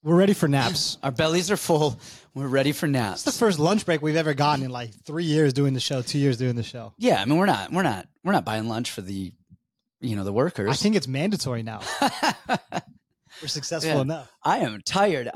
We're ready for naps. Our bellies are full. We're ready for naps. It's the first lunch break we've ever gotten in like 3 years doing the show, 2 years doing the show. Yeah, I mean, we're not buying lunch for the workers. I think it's mandatory now. We're successful enough. I am tired.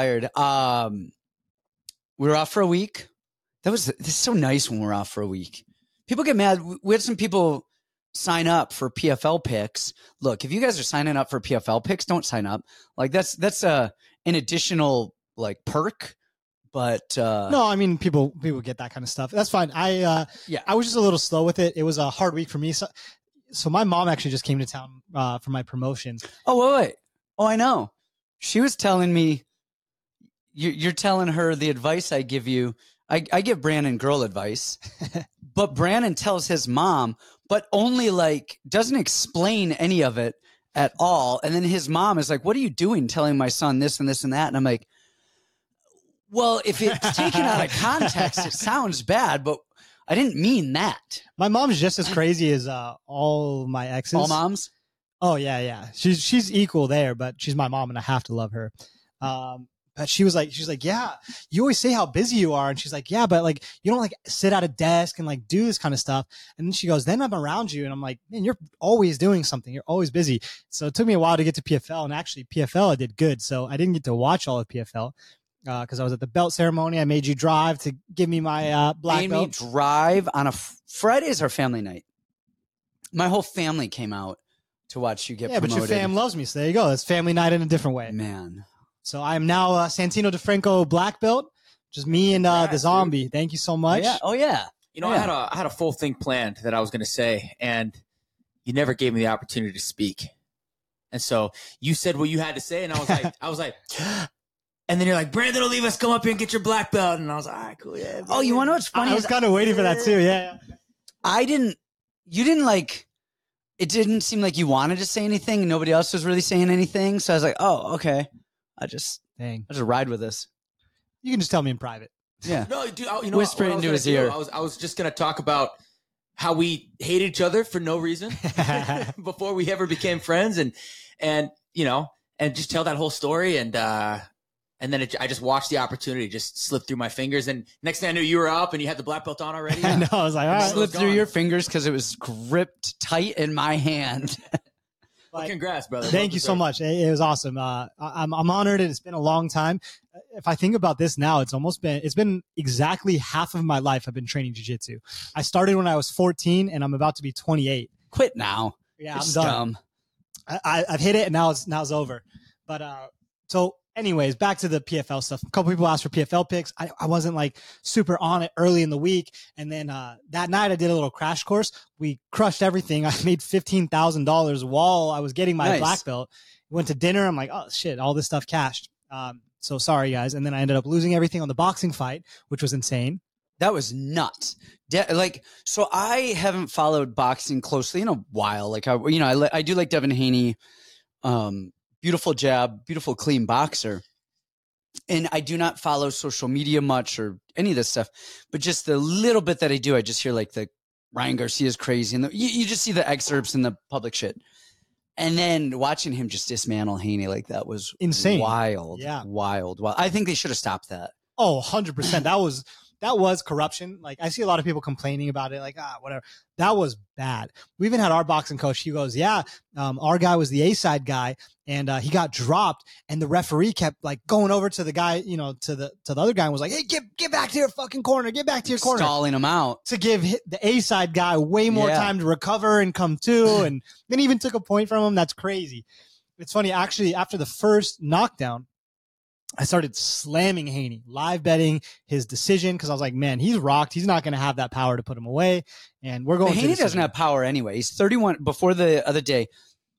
We were off for a week. This is so nice when we're off for a week. People get mad. We had some people sign up for PFL picks. Look, if you guys are signing up for PFL picks, don't sign up. Like that's an additional like perk. But no, I mean people get that kind of stuff. That's fine. I was just a little slow with it. It was a hard week for me. So my mom actually just came to town for my promotion. Oh wait. Oh, I know. She was telling me you're telling her the advice I give you. I give Brandon girl advice, but Brandon tells his mom, but only like doesn't explain any of it at all. And then his mom is like, "What are you doing telling my son this and this and that?" And I'm like, well, if it's taken out of context, it sounds bad, but I didn't mean that. My mom's just as crazy as all my exes. All moms? Oh yeah. She's equal there, but she's my mom and I have to love her. But she's like, yeah, you always say how busy you are. And she's like, yeah, but like, you don't like sit at a desk and like do this kind of stuff. And then she goes, then I'm around you. And I'm like, man, you're always doing something. You're always busy. So it took me a while to get to PFL, and actually PFL I did good. So I didn't get to watch all of PFL. Because I was at the belt ceremony. I made you drive to give me my black belt. Made me drive on a Friday is our family night. My whole family came out to watch you get promoted. Yeah, but your fam loves me, so there you go. It's family night in a different way. Man. So I am now Santino DeFranco black belt. Just me and the zombie. Dude. Thank you so much. Yeah. Oh, yeah. You know, I had a full thing planned that I was going to say, and you never gave me the opportunity to speak. And so you said what you had to say, and I was like, and then you're like, Brandon will leave us, come up here and get your black belt. And I was like, all right, cool. Yeah. Oh, you want to know what's funny? I was kind of waiting for that too. Yeah. You didn't like, it didn't seem like you wanted to say anything and nobody else was really saying anything. So I was like, oh, okay. I just ride with this. You can just tell me in private. Yeah. No, dude, whisper it into his ear. I was just going to talk about how we hate each other for no reason before we ever became friends. And just tell that whole story. And then I just watched the opportunity just slip through my fingers. And next thing I knew, you were up and you had the black belt on already. I know. I was like, all right. Slipped through your fingers because it was gripped tight in my hand. Well, congrats, brother. Thank you so much. It was awesome. I'm honored. It's been a long time. If I think about this now, it's been exactly half of my life I've been training jiu-jitsu. I started when I was 14 and I'm about to be 28. Quit now. Yeah, I'm done. I've hit it and now it's over. But so anyways, back to the PFL stuff. A couple people asked for PFL picks. I wasn't like super on it early in the week. And then that night I did a little crash course. We crushed everything. I made $15,000 while I was getting my black belt. Went to dinner. I'm like, oh shit, all this stuff cashed. So sorry guys. And then I ended up losing everything on the boxing fight, which was insane. That was nuts. So I haven't followed boxing closely in a while. Like I do like Devin Haney. Beautiful jab, beautiful clean boxer. And I do not follow social media much or any of this stuff, but just the little bit that I do, I just hear like the Ryan Garcia's crazy. And you just see the excerpts in the public shit. And then watching him just dismantle Haney, like that was insane. Wild. Yeah. Wild. I think they should have stopped that. Oh, 100%. That was corruption. Like I see a lot of people complaining about it, like, whatever. That was bad. We even had our boxing coach. He goes, our guy was the A-side guy and he got dropped and the referee kept like going over to the guy, to the other guy and was like, hey, get back to your fucking corner. Get back to your corner. Stalling him out. To give the A-side guy way more time to recover and come to. And then even took a point from him. That's crazy. It's funny. Actually, after the first knockdown, I started slamming Haney, live betting his decision because I was like, man, he's rocked. He's not going to have that power to put him away. And we're going to Haney doesn't have power anyway. He's 31 before the other day,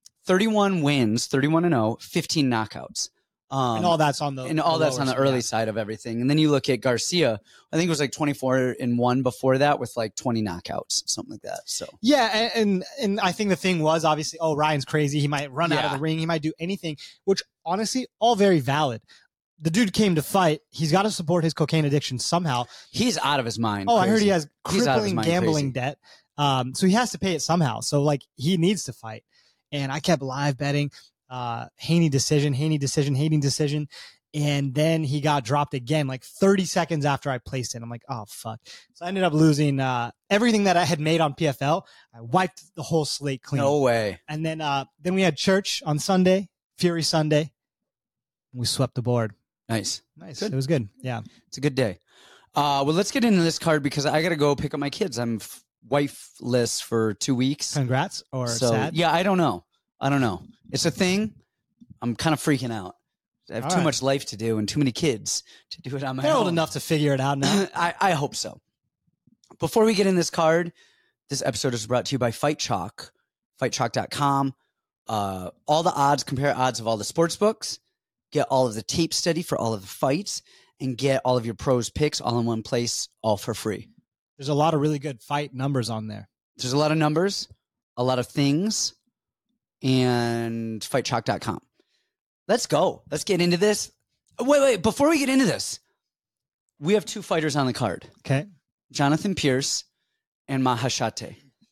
31 wins, 31-0, 15 knockouts. And all that's on the early side of everything. And then you look at Garcia, I think it was like 24-1 before that with like 20 knockouts, something like that. So yeah, and I think the thing was obviously, Ryan's crazy. He might run out of the ring. He might do anything, which honestly, all very valid. The dude came to fight. He's got to support his cocaine addiction somehow. He's out of his mind. Oh, crazy. I heard he has crippling gambling debt. So he has to pay it somehow. So like he needs to fight. And I kept live betting Haney decision. And then he got dropped again, like 30 seconds after I placed it. I'm like, oh, fuck. So I ended up losing everything that I had made on PFL. I wiped the whole slate clean. No way. And then we had church on Sunday, Fury Sunday. We swept the board. Nice. Good. It was good. Yeah. It's a good day. Well, let's get into this card because I got to go pick up my kids. I'm wifeless for 2 weeks. Congrats or sad? Yeah, I don't know. It's a thing. I'm kind of freaking out. I have too much life to do and too many kids to do it on my own. They're old enough to figure it out now. I hope so. Before we get in this card, this episode is brought to you by Fight Chalk, fightchalk.com. All the odds, compare odds of all the sports books, get all of the tape study for all of the fights, and get all of your pros picks all in one place, all for free. There's a lot of really good fight numbers on there. There's a lot of numbers, a lot of things, and fightchalk.com. Let's go. Let's get into this. Wait. Before we get into this, we have 2 fighters on the card. Okay. Jonathan Pierce and Mahashate.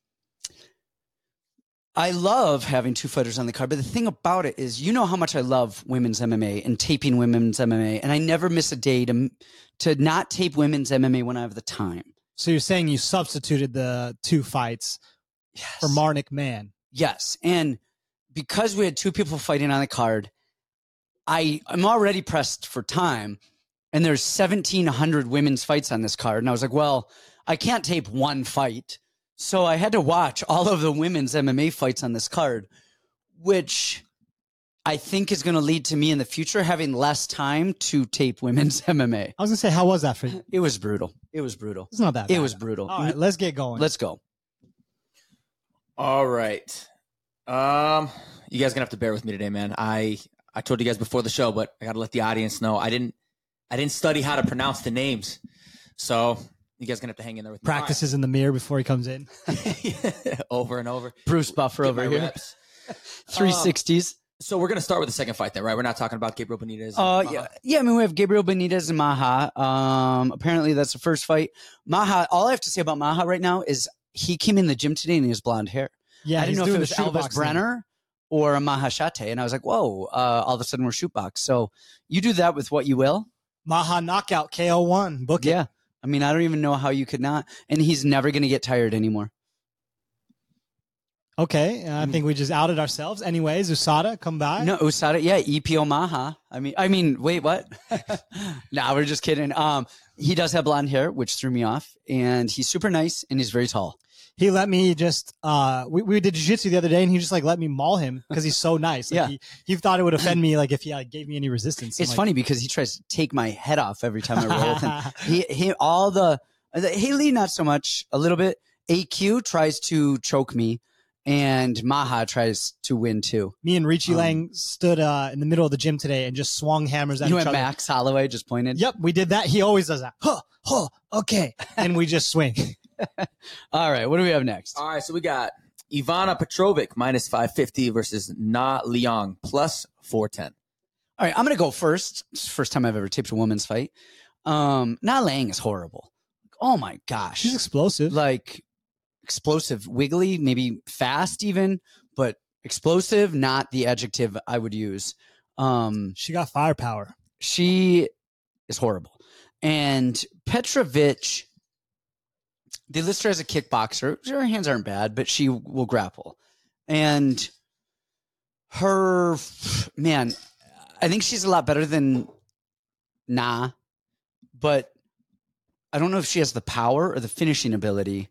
I love having 2 fighters on the card, but the thing about it is, you know how much I love women's MMA and taping women's MMA, and I never miss a day to not tape women's MMA when I have the time. So you're saying you substituted the 2 fights for Marnik Man? Yes, and because we had 2 people fighting on the card, I'm already pressed for time, and there's 1,700 women's fights on this card. And I was like, well, I can't tape 1 fight. So I had to watch all of the women's MMA fights on this card, which I think is going to lead to me in the future having less time to tape women's MMA. I was going to say, how was that for you? It was brutal. It's not that bad. It was brutal. All right, let's get going. Let's go. All right. You guys going to have to bear with me today, man. I told you guys before the show, but I got to let the audience know I didn't study how to pronounce the names. So you guys going to have to hang in there with me. Practices in the mirror before he comes in. Over and over. Bruce Buffer over here. Reps. 360s. So we're going to start with the second fight then, right? We're not talking about Gabriel Benitez. Yeah. I mean, we have Gabriel Benitez and Maha. Apparently that's the first fight. Maha, all I have to say about Maha right now is he came in the gym today and he has blonde hair. Yeah, I didn't know if it was Elvis Brenner or a Mahashate. And I was like, whoa, all of a sudden we're shootbox. So you do that with what you will. Maha knockout, KO1. Book it. Yeah. I mean, I don't even know how you could not. And he's never going to get tired anymore. Okay. I think we just outed ourselves. Anyways, USADA, come by. No, USADA. Yeah. EPO Maha. I mean, wait, what? Nah, we're just kidding. He does have blonde hair, which threw me off. And he's super nice and he's very tall. He let me just we did jiu-jitsu the other day and he just like let me maul him because he's so nice. Like, yeah. He thought it would offend me like if he like, gave me any resistance. It's funny because he tries to take my head off every time I roll with him. Haley, not so much, a little bit. AQ tries to choke me and Maha tries to win too. Me and Richie Lang stood in the middle of the gym today and just swung hammers at each other. You and Max Holloway just pointed? Yep, we did that. He always does that. Okay. And we just swing. All right, what do we have next? All right, so we got Ivana Petrovic minus 550 versus Na Liang plus 410. All right, I'm going to go first. It's the first time I've ever taped a women's fight. Na Liang is horrible. Oh my gosh. She's explosive. Like explosive, wiggly, maybe fast even, but explosive, not the adjective I would use. She got firepower. She is horrible. And Petrovic, they list her as a kickboxer. Her hands aren't bad, but she will grapple. And her, man, I think she's a lot better than Na, but I don't know if she has the power or the finishing ability.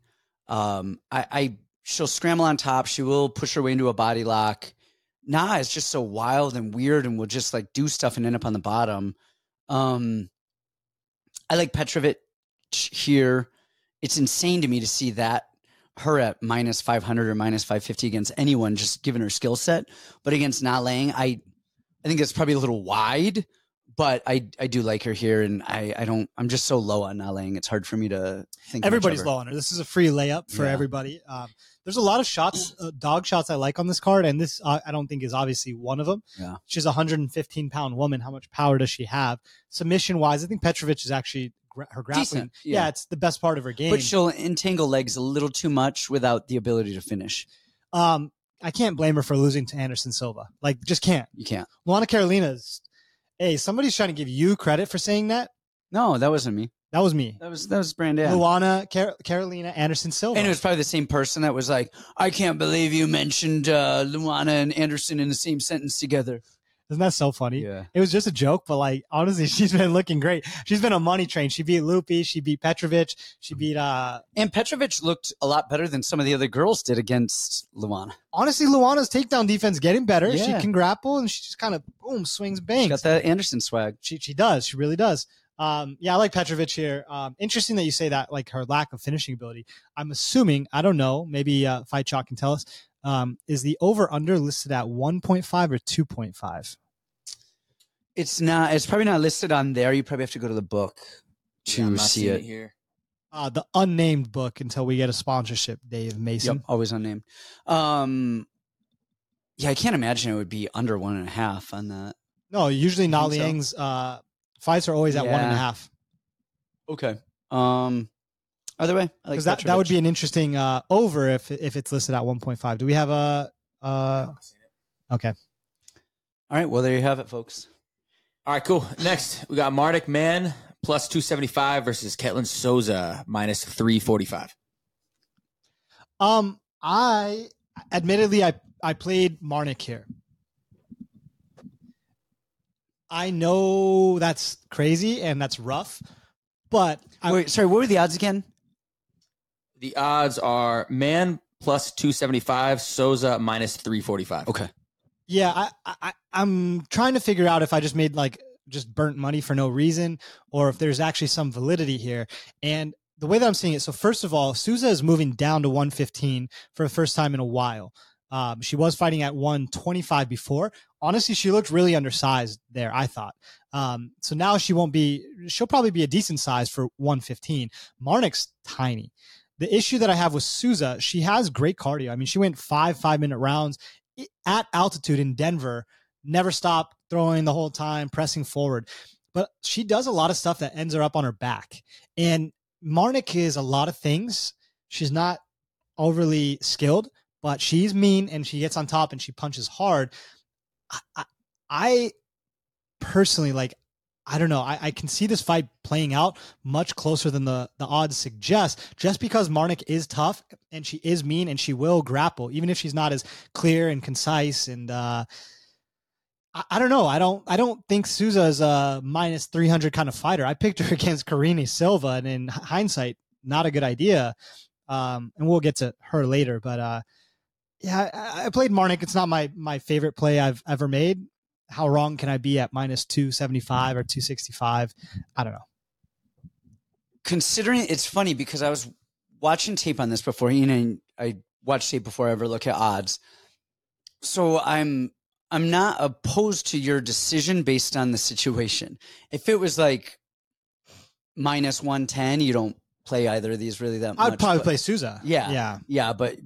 She'll scramble on top. She will push her way into a body lock. Na is just so wild and weird and will just like do stuff and end up on the bottom. I like Petrovic here. It's insane to me to see that her at minus 500 or minus 550 against anyone, just given her skill set. But against Na Liang, I think it's probably a little wide, but I do like her here. And I'm just so low on Na Liang. It's hard for me to think. Everybody's low on her. This is a free layup for everybody. There's a lot of shots, dog shots I like on this card. And this, I don't think is obviously one of them. Yeah. She's a 115-pound woman. How much power does she have? Submission wise, I think Petrovic is actually her grappling. Decent, yeah, it's the best part of her game. But she'll entangle legs a little too much without the ability to finish. I can't blame her for losing to Anderson Silva. Like, just can't. You can't. Luana Carolina's Hey, somebody's trying to give you credit for saying that. No, that wasn't me. That was me. That was Brandon. Luana Carolina Anderson Silva. And it was probably the same person that was like, I can't believe you mentioned Luana and Anderson in the same sentence together. Isn't that so funny? Yeah. It was just a joke, but like honestly, she's been looking great. She's been a money train. She beat Lupi, she beat Petrovic, she beat And Petrovic looked a lot better than some of the other girls did against Luana. Honestly, Luana's takedown defense getting better. Yeah. She can grapple and she just kind of boom, swings, bangs. She got that Anderson swag. She does. She really does. Yeah, I like Petrovic here. Interesting that you say that, like her lack of finishing ability. I'm assuming, I don't know, maybe Fight Chalk can tell us, is the over-under listed at 1.5 or 2.5? It's probably not listed on there. You probably have to go to the book Yeah, to I'm not see seeing it. here. The unnamed book until we get a sponsorship, Dave Mason. Yep, always unnamed. Yeah, I can't imagine it would be under 1.5 on that. No, usually Na think so? Liang's fights are always at Yeah. 1.5. Okay. Either way, I like Because that would be an interesting over if it's listed at 1.5. Do we have a okay. All right, well, there you have it, folks. All right, cool. Next, we got Marnik Man plus 275 versus Ketlin Souza minus 345. I admittedly I played Marnik here. I know that's crazy and that's rough, but Wait, sorry, what were the odds again? The odds are Man plus 275, Souza minus 345. Okay. yeah, I'm trying to figure out if I just made just burnt money for no reason or if there's actually some validity here. And the way that I'm seeing it, so first of all, Souza is moving down to 115 for the first time in a while. She was fighting at 125 before. Honestly, she looked really undersized there, I thought. So now she'll probably be a decent size for 115. Marnik's tiny. The issue that I have with Souza, she has great cardio. I mean, she went 5-minute rounds at altitude in Denver, never stopped throwing the whole time, pressing forward. But she does a lot of stuff that ends her up on her back. And Marnik is a lot of things. She's not overly skilled, but she's mean and she gets on top and she punches hard. I personally, I don't know. I can see this fight playing out much closer than the odds suggest, just because Marnik is tough and she is mean and she will grapple, even if she's not as clear and concise. And I don't know. I don't think Souza is a minus 300 kind of fighter. I picked her against Karine Silva, and in hindsight, not a good idea. And we'll get to her later. But yeah, I played Marnik. It's not my favorite play I've ever made. How wrong can I be at minus 275 or 265? I don't know. Considering it's funny because I was watching tape on this before, I watch tape before I ever look at odds. So I'm not opposed to your decision based on the situation. If it was like minus 110, you don't play either of these really that much. I'd probably play Souza. Yeah. But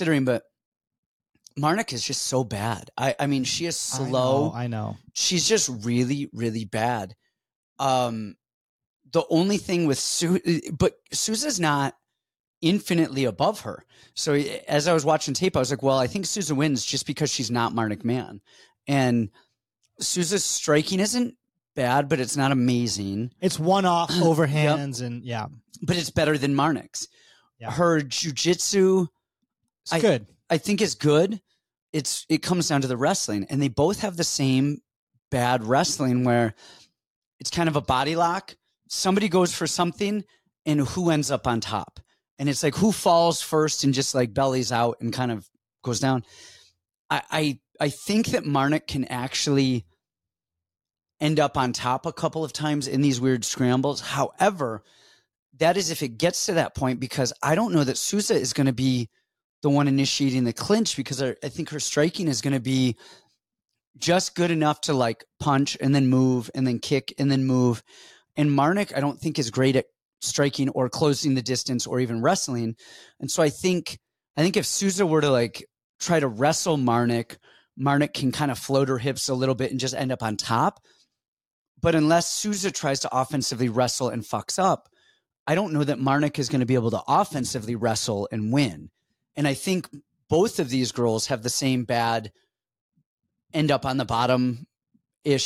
Marnik is just so bad. I mean, she is slow. I know. She's just really, really bad. The only thing with Souza's not infinitely above her. So as I was watching tape, I was like, well, I think Souza wins just because she's not Marnik Man. And Souza's striking isn't bad, but it's not amazing. It's one-off overhands and yeah. But it's better than Marnik's. Yeah. Her jiu-jitsu, It's good. I think is good. It comes down to the wrestling, and they both have the same bad wrestling where it's kind of a body lock. Somebody goes for something, and who ends up on top? And it's like who falls first and just like bellies out and kind of goes down. I think that Marnik can actually end up on top a couple of times in these weird scrambles. However, that is if it gets to that point, because I don't know that Souza is going to be the one initiating the clinch, because I think her striking is going to be just good enough to like punch and then move and then kick and then move. And Marnik, I don't think is great at striking or closing the distance or even wrestling. And so I think if Souza were to like try to wrestle Marnik can kind of float her hips a little bit and just end up on top. But unless Souza tries to offensively wrestle and fucks up, I don't know that Marnik is going to be able to offensively wrestle and win. And I think both of these girls have the same bad end up on the bottom-ish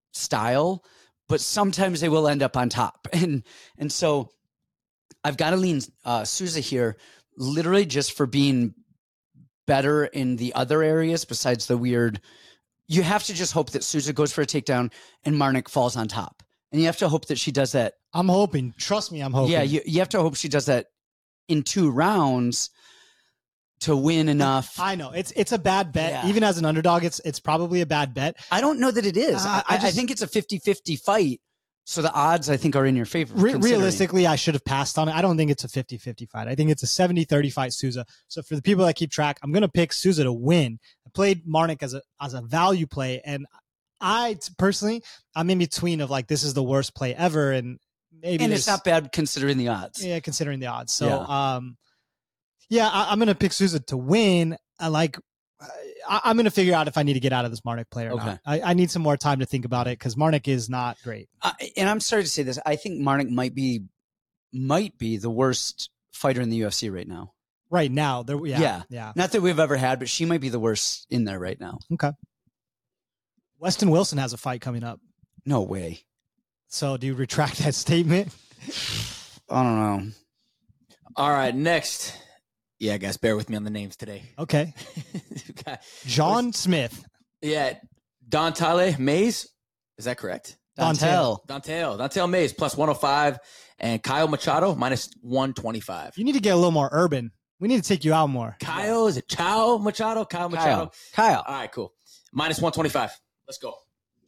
style, but sometimes they will end up on top. And so I've got to lean Souza here literally just for being better in the other areas besides the weird. You have to just hope that Souza goes for a takedown and Marnik falls on top. And you have to hope that she does that. I'm hoping. Trust me, I'm hoping. Yeah, you have to hope she does that in 2 rounds to win enough. I know. It's a bad bet. Yeah. Even as an underdog, it's probably a bad bet. I don't know that it is. I think it's a 50-50 fight. So the odds, I think, are in your favor. Realistically, I should have passed on it. I don't think it's a 50-50 fight. I think it's a 70-30 fight, Souza. So for the people that keep track, I'm going to pick Souza to win. I played Marnik as a value play, and personally, I'm in between of like, this is the worst play ever, and maybe it's not bad considering the odds. Yeah, considering the odds. So, I'm going to pick Souza to win. I'm going to figure out if I need to get out of this Marnik play or not. I need some more time to think about it because Marnik is not great. And I'm sorry to say this. I think Marnik might be the worst fighter in the UFC right now. Right now. Yeah. Not that we've ever had, but she might be the worst in there right now. Okay. Weston Wilson has a fight coming up. No way. So do you retract that statement? I don't know. All right, next. Yeah, guys, bear with me on the names today. Okay. John Smith. Yeah. Dontale Mays. Is that correct? Dontel Mays plus 105 and Kyle Machado minus 125. You need to get a little more urban. We need to take you out more. Kyle, is it Chow Machado? Kyle Machado. Kyle. All right, cool. Minus 125. Let's go.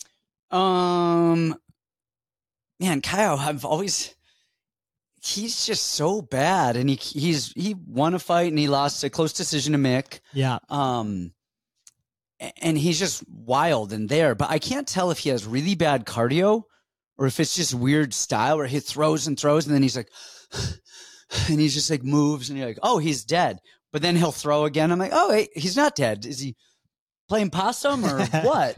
Man, Kyle, he's just so bad, and he won a fight and he lost a close decision to Mick. Yeah. And he's just wild in there, but I can't tell if he has really bad cardio or if it's just weird style where he throws and then he's like, and he's just like moves and you're like, oh, he's dead. But then he'll throw again. I'm like, oh, wait, he's not dead. Is he playing possum or what?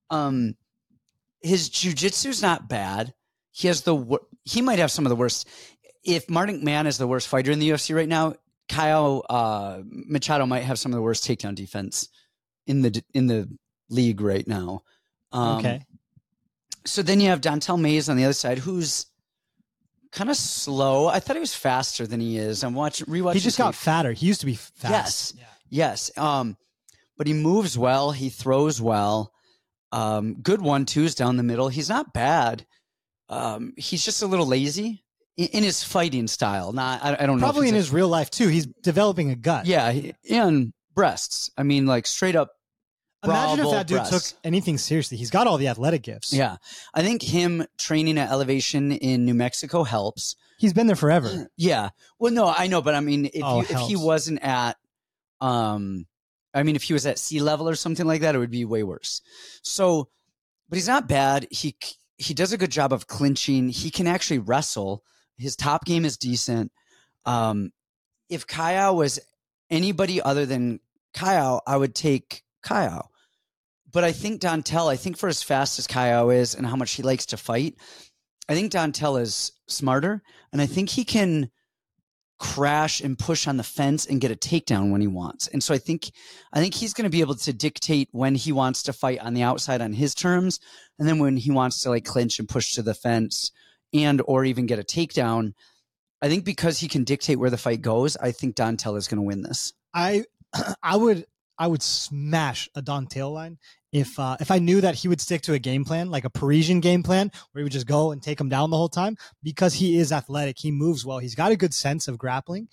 His jiu-jitsu's not bad. He might have some of the worst. If Martin McMahon is the worst fighter in the UFC right now, Kyle Machado might have some of the worst takedown defense in the league right now. Okay. So then you have Dontel Mays on the other side, who's kind of slow. I thought he was faster than he is. I'm rewatching. He just got fatter. He used to be fast. Yes. But he moves well. He throws well. Good 1-2s down the middle. He's not bad. He's just a little lazy in his fighting style. I don't know. Probably in his real life too. He's developing a gut. Yeah, and breasts. I mean, like straight up. Imagine if that dude took anything seriously. He's got all the athletic gifts. Yeah, I think him training at Elevation in New Mexico helps. He's been there forever. Yeah. Well, no, I know, but I mean, if he wasn't at, if he was at sea level or something like that, it would be way worse. So, but he's not bad. He does a good job of clinching. He can actually wrestle. His top game is decent. If Kyle was anybody other than Kyle, I would take Kyle. But I think Dontel, for as fast as Kyle is and how much he likes to fight, I think Dontel is smarter. And I think he can crash and push on the fence and get a takedown when he wants. And so I think he's going to be able to dictate when he wants to fight on the outside on his terms. And then when he wants to like clinch and push to the fence or even get a takedown, I think because he can dictate where the fight goes, I think Dontel is going to win this. I would smash a Dontel line if I knew that he would stick to a game plan, like a Parisian game plan, where he would just go and take him down the whole time, because he is athletic. He moves well. He's got a good sense of grappling.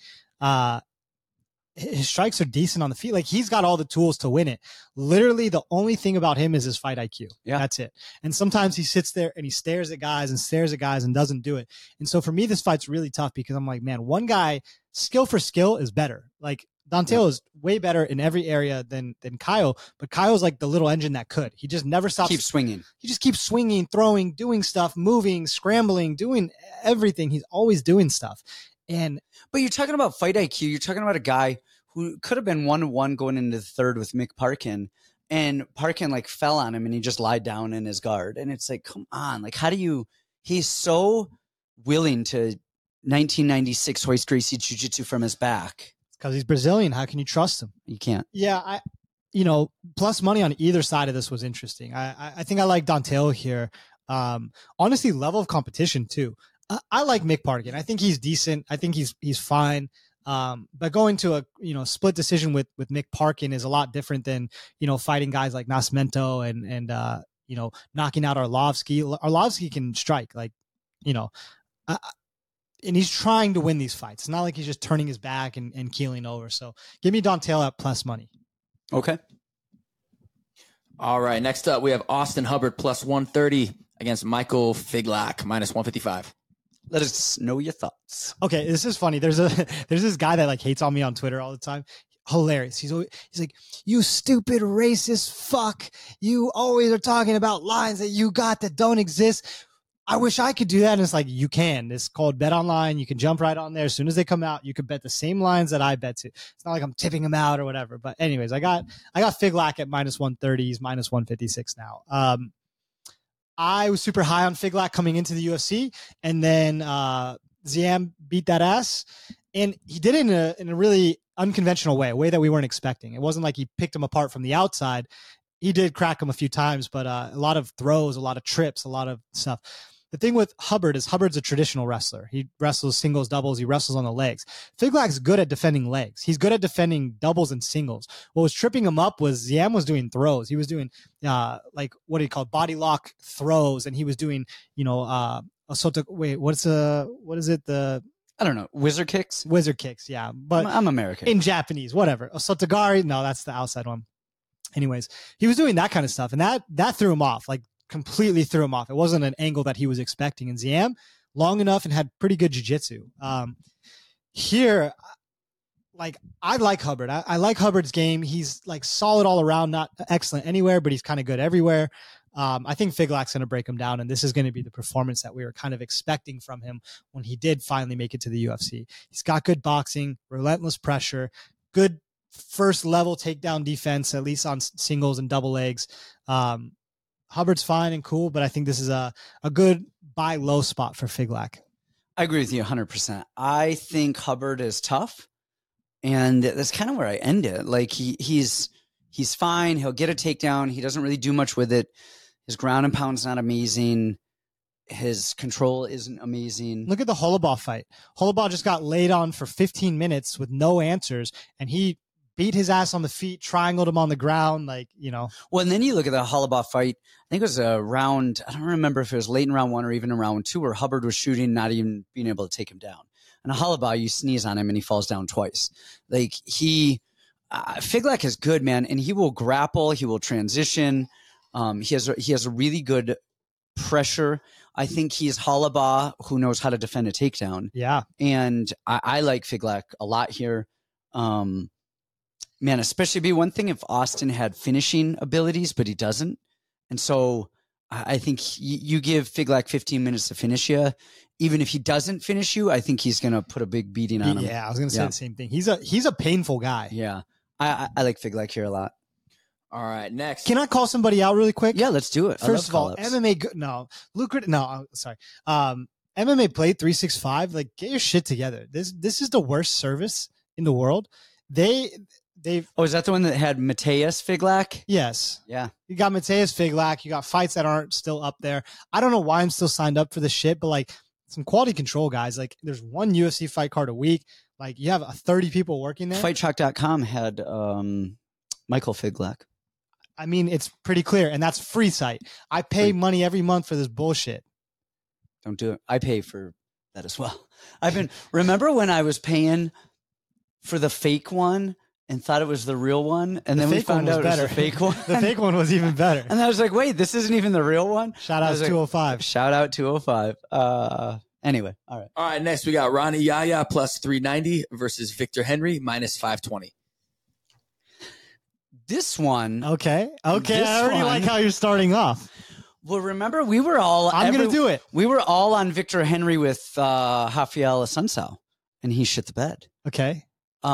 His strikes are decent on the feet. Like, he's got all the tools to win it. Literally, the only thing about him is his fight IQ. Yeah. That's it. And sometimes he sits there and he stares at guys and doesn't do it. And so for me, this fight's really tough because I'm like, man, one guy, skill for skill, is better. Like, Dontel is way better in every area than Kyle, but Kyle's like the little engine that could. He just never stops. Keep swinging. He just keeps swinging, throwing, doing stuff, moving, scrambling, doing everything. He's always doing stuff. But you're talking about fight IQ. You're talking about a guy who could have been 1-1 going into the third with Mick Parkin, and Parkin like fell on him and he just lied down in his guard. And it's like, come on, like, he's so willing to 1996 Royce Gracie Jiu-Jitsu from his back. Because he's Brazilian. How can you trust him? You can't. Yeah, plus money on either side of this was interesting. I think I like Dontel here. Honestly, level of competition too. I like Mick Parkin. I think he's decent. I think he's fine. But going to a split decision with Mick Parkin is a lot different than fighting guys like Nascimento and knocking out Arlovsky. Arlovsky can strike, and he's trying to win these fights. It's not like he's just turning his back and keeling over. So give me Dontel at plus money. Okay. All right. Next up, we have Austin Hubbard plus 130 against Michael Figlak minus 155. Let us know your thoughts. Okay, this is funny. There's this guy that hates on me on Twitter all the time. Hilarious. He's like, you stupid racist fuck. You always are talking about lines that you got that don't exist. I wish I could do that. And it's like, you can. It's called Bet Online. You can jump right on there. As soon as they come out, you can bet the same lines that I bet to. It's not like I'm tipping them out or whatever. But anyways, I got Figlak at minus 130. He's minus 156 now. I was super high on Figlak coming into the UFC, and then Ziam beat that ass, and he did it in a really unconventional way, a way that we weren't expecting. It wasn't like he picked him apart from the outside. He did crack him a few times, but a lot of throws, a lot of trips, a lot of stuff. The thing with Hubbard is Hubbard's a traditional wrestler. He wrestles singles, doubles. He wrestles on the legs. Figlak's good at defending legs. He's good at defending doubles and singles. What was tripping him up was Ziam was doing throws. He was doing what do you call body lock throws, and he was doing what is it? I don't know. Wizard kicks? Wizard kicks, yeah. But I'm American. In Japanese, whatever. Osotogari, no, that's the outside one. Anyways, he was doing that kind of stuff, and that threw him off. Completely threw him off. It wasn't an angle that he was expecting. And Ziam, long enough and had pretty good jiu-jitsu. Here, I like Hubbard. I like Hubbard's game. He's solid all around, not excellent anywhere, but he's kind of good everywhere. I think Figlak's going to break him down, and this is going to be the performance that we were kind of expecting from him when he did finally make it to the UFC. He's got good boxing, relentless pressure, good first level takedown defense, at least on singles and double legs. Hubbard's fine and cool, but I think this is a good buy low spot for Figlak. I agree with you 100%. I think Hubbard is tough, and that's kind of where I end it. He's fine. He'll get a takedown. He doesn't really do much with it. His ground and pound's not amazing. His control isn't amazing. Look at the Holobaugh fight. Holobaugh just got laid on for 15 minutes with no answers, and he beat his ass on the feet, triangled him on the ground, Well, and then you look at the Holobaugh fight. I think it was a round. I don't remember if it was late in round 1 or even in round 2 where Hubbard was shooting, not even being able to take him down. And a Holobaugh, you sneeze on him and he falls down twice. Figlak is good, man, and he will grapple. He will transition. He has a really good pressure. I think he's Holobaugh who knows how to defend a takedown. Yeah, and I like Figlak a lot here. Man, especially be one thing if Austin had finishing abilities, but he doesn't. And so I think you give Figlak 15 minutes to finish you. Even if he doesn't finish you, I think he's going to put a big beating on him. Yeah, I was going to say the same thing. He's a painful guy. Yeah, I like Figlak here a lot. All right, next. Can I call somebody out really quick? Yeah, let's do it. First of all, MMA, MMA Play 365. Get your shit together. This is the worst service in the world. Is that the one that had Mateus Figlak? Yes. Yeah. You got Mateus Figlak. You got fights that aren't still up there. I don't know why I'm still signed up for this shit, but some quality control guys. There's one UFC fight card a week. You have 30 people working there. FightShock.com had Michael Figlak. I mean, it's pretty clear, and that's free site. I pay money every month for this bullshit. Don't do it. I pay for that as well. Remember when I was paying for the fake one and thought it was the real one, and then we found out it was the fake one. The fake one was even better. And I was like, wait, this isn't even the real one? Shout out 205. Shout out 205. Anyway, all right. All right, next we got Ronnie Yaya plus 390 versus Victor Henry minus 520. This one. Okay. I already like how you're starting off. Well, remember, we were all... I'm going to do it. We were all on Victor Henry with Rafael Assunção, and he shit the bed. Okay.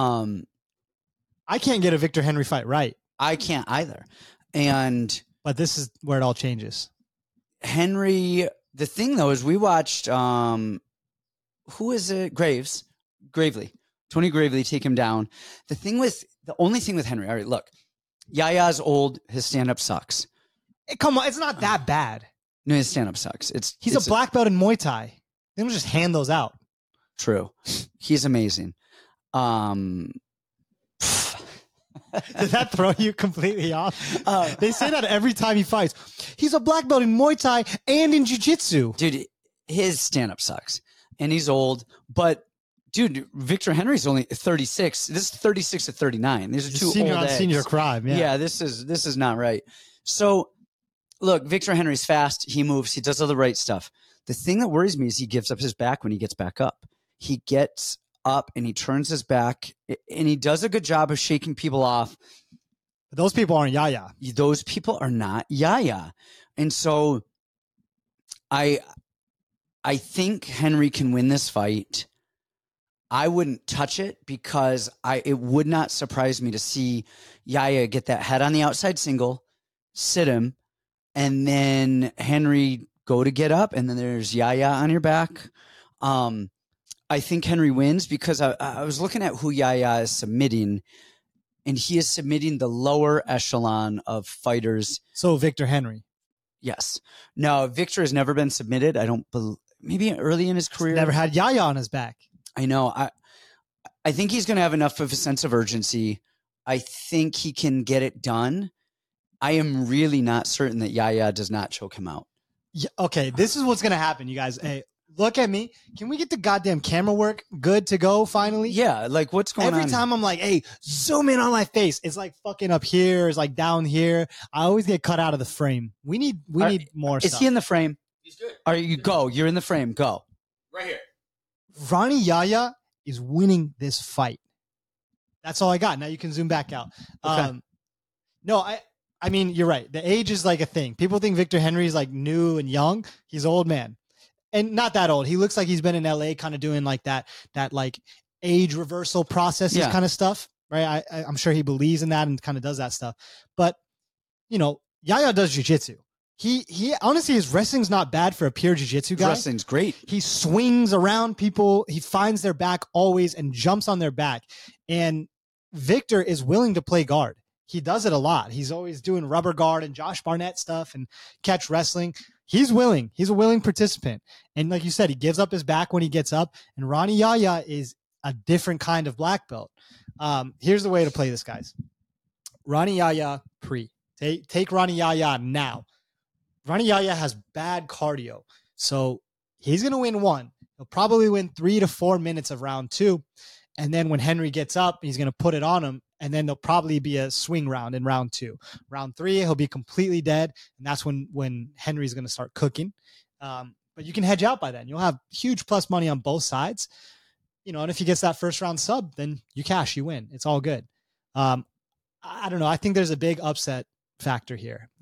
I can't get a Victor Henry fight right. I can't either. But this is where it all changes. Henry, the thing though is we watched who is it? Gravely. Tony Gravely take him down. The only thing with Henry, all right, look. Yaya's old. His stand-up sucks. Come on, it's not that bad. No, his stand-up sucks. He's a black belt in Muay Thai. They don't just hand those out. True. He's amazing. Did that throw you completely off? They say that every time he fights. He's a black belt in Muay Thai and in Jiu-Jitsu. Dude, his stand-up sucks. And he's old. But, dude, Victor Henry's only 36. This is 36 to 39. These are two senior old on eggs. senior crime. Yeah. This is not right. So, look, Victor Henry's fast. He moves. He does all the right stuff. The thing that worries me is he gives up his back when he gets back up. He gets up and he turns his back and he does a good job of shaking people off. Those people aren't Yaya. Those people are not Yaya. And so I think Henry can win this fight. I wouldn't touch it because it would not surprise me to see Yaya get that head on the outside single, sit him, and then Henry go to get up, and then there's Yaya on your back. I think Henry wins because I was looking at who Yaya is submitting, and he is submitting the lower echelon of fighters. So Victor Henry. Yes. No, Victor has never been submitted. I don't believe. Maybe early in his career. Never had Yaya on his back. I know. I think he's going to have enough of a sense of urgency. I think he can get it done. I am really not certain that Yaya does not choke him out. Yeah, okay, this is what's going to happen, you guys. Hey, look at me. Can we get the goddamn camera work good to go finally? Yeah, like what's going on? Every time I'm like, hey, zoom in on my face. It's like fucking up here. It's like down here. I always get cut out of the frame. We need more stuff. Is he in the frame? He's good. Are you go? You're in the frame. Go. Right here. Ronnie Yaya is winning this fight. That's all I got. Now you can zoom back out. Okay. No, I mean, you're right. The age is like a thing. People think Victor Henry is like new and young. He's an old man. And not that old. He looks like he's been in LA kind of doing like that like age reversal processes kind of stuff. Right. I'm sure he believes in that and kind of does that stuff. But, you know, Yaya does jiu-jitsu. He honestly, his wrestling's not bad for a pure jiu-jitsu guy. Wrestling's great. He swings around people. He finds their back always and jumps on their back. And Victor is willing to play guard. He does it a lot. He's always doing rubber guard and Josh Barnett stuff and catch wrestling. He's willing. He's a willing participant. And like you said, he gives up his back when he gets up. And Ronnie Yaya is a different kind of black belt. Here's the way to play this, guys. Ronnie Yaya pre. Take Ronnie Yaya now. Ronnie Yaya has bad cardio. So he's going to win one. He'll probably win 3 to 4 minutes of round 2. And then when Henry gets up, he's going to put it on him. And then there'll probably be a swing round in round 2. Round 3, he'll be completely dead. And that's when Henry's going to start cooking. But you can hedge out by then. You'll have huge plus money on both sides. You know, and if he gets that first round sub, then you cash, you win. It's all good. I don't know. I think there's a big upset factor here.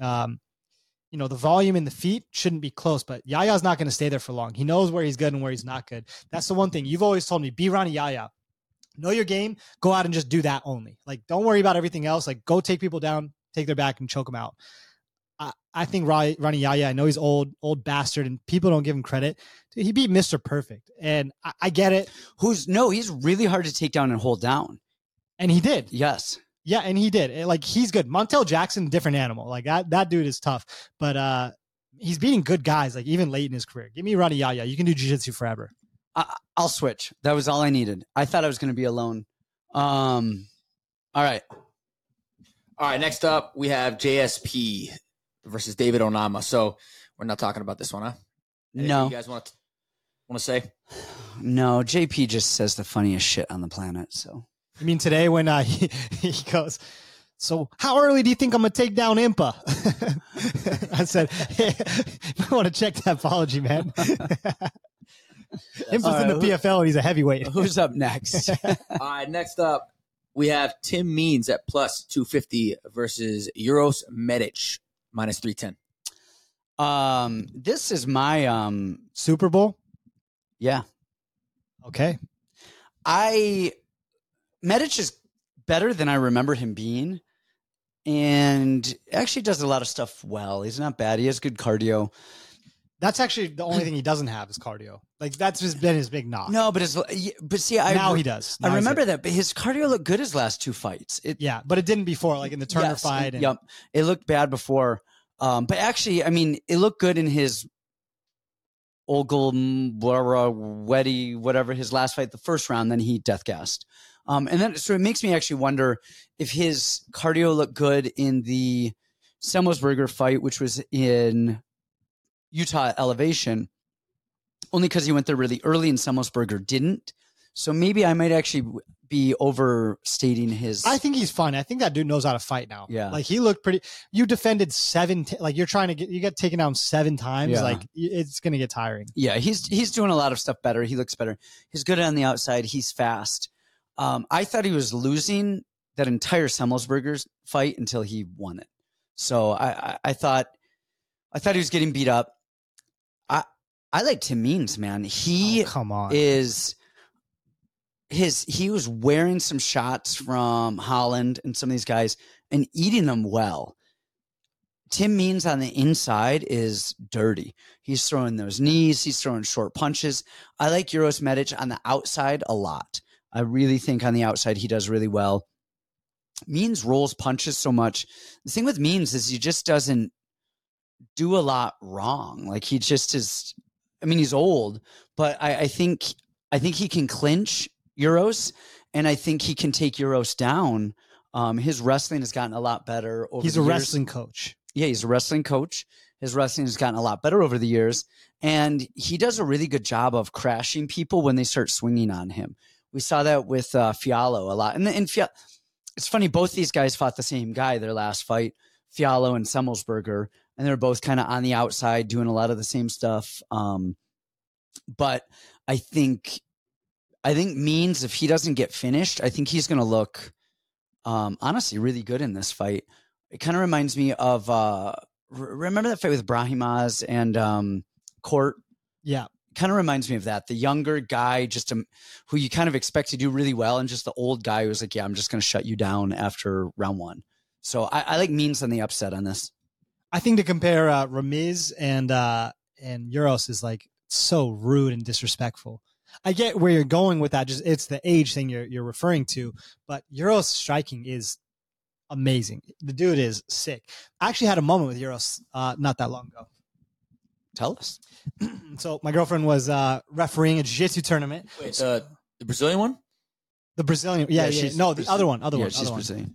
You know, the volume in the feet shouldn't be close, but Yaya's not going to stay there for long. He knows where he's good and where he's not good. That's the one thing. You've always told me, be Ronnie Yaya. Know your game. Go out and just do that only. Like, don't worry about everything else. Like, go take people down, take their back, and choke them out. I think Ronnie Yaya, I know he's old bastard, and people don't give him credit. Dude, he beat Mr. Perfect, and I get it. He's really hard to take down and hold down. And he did. Yes. Yeah, and he did. Like, he's good. Montel Jackson, different animal. Like, that dude is tough. But he's beating good guys, like, even late in his career. Give me Ronnie Yaya. You can do jiu-jitsu forever. I'll switch. That was all I needed. I thought I was going to be alone. All right. Next up, we have JSP versus David Onama. So we're not talking about this one, huh? No. You guys want to say? No, JP just says the funniest shit on the planet. So you mean today when he goes, so how early do you think I'm going to take down Impa? I said, hey, you might want to check that apology, man. Impa's in the PFL and he's a heavyweight. Who's up next? All right, next up, we have Tim Means at plus 250 versus Uros Medic minus 310. This is my Super Bowl? Yeah. Okay. Medic is better than I remembered him being, and actually does a lot of stuff well. He's not bad. He has good cardio. That's actually the only thing he doesn't have is cardio. Like that's just been his big knock. No, but see, now he does. Now I remember that, but his cardio looked good his last 2 fights. Yeah, but it didn't before, like in the Turner fight. And, yep, it looked bad before. But actually, I mean, it looked good in his Weddy, whatever his last fight, the first round. Then he death gassed. And then so it makes me actually wonder if his cardio looked good in the Semelsberger fight, which was in Utah Elevation, only because he went there really early and Semelsberger didn't. So maybe I might actually be overstating his. I think he's fun. I think that dude knows how to fight now. Yeah. Like he looked pretty. You defended 7. Like you're trying to you get taken down 7 times. Yeah. Like it's going to get tiring. Yeah. He's doing a lot of stuff better. He looks better. He's good on the outside. He's fast. I thought he was losing that entire Semelsberger's fight until he won it. So I thought he was getting beat up. I like Tim Means, man. He come on. He was wearing some shots from Holland and some of these guys and eating them well. Tim Means on the inside is dirty. He's throwing those knees. He's throwing short punches. I like Uros Medic on the outside a lot. I really think on the outside he does really well. Means rolls punches so much. The thing with Means is he just doesn't do a lot wrong. Like he just is. I mean, he's old, but I think he can clinch Uros, and I think he can take Uros down. His wrestling has gotten a lot better over He's the a years. wrestling coach. Yeah, he's a wrestling coach. His wrestling has gotten a lot better over the years, and he does a really good job of crashing people when they start swinging on him. We saw that with Fiallo a lot. And it's funny, both these guys fought the same guy their last fight, Fiallo and Semelsberger, and they're both kind of on the outside doing a lot of the same stuff. But I think Means, if he doesn't get finished, I think he's going to look honestly really good in this fight. It kind of reminds me of remember that fight with Brahimaz and Court? Yeah. Kind of reminds me of that. The younger guy, who you kind of expect to do really well, and just the old guy who's like, yeah, I'm just going to shut you down after round 1. So I like Means on the upset on this. I think to compare Ramiz and Uros is like so rude and disrespectful. I get where you're going with that. Just it's the age thing you're referring to, but Uros striking is amazing. The dude is sick. I actually had a moment with Uros not that long ago. Tell us. So my girlfriend was refereeing a jiu-jitsu tournament. Wait, the Brazilian one? The Brazilian, yeah. No, the other one. She's Brazilian.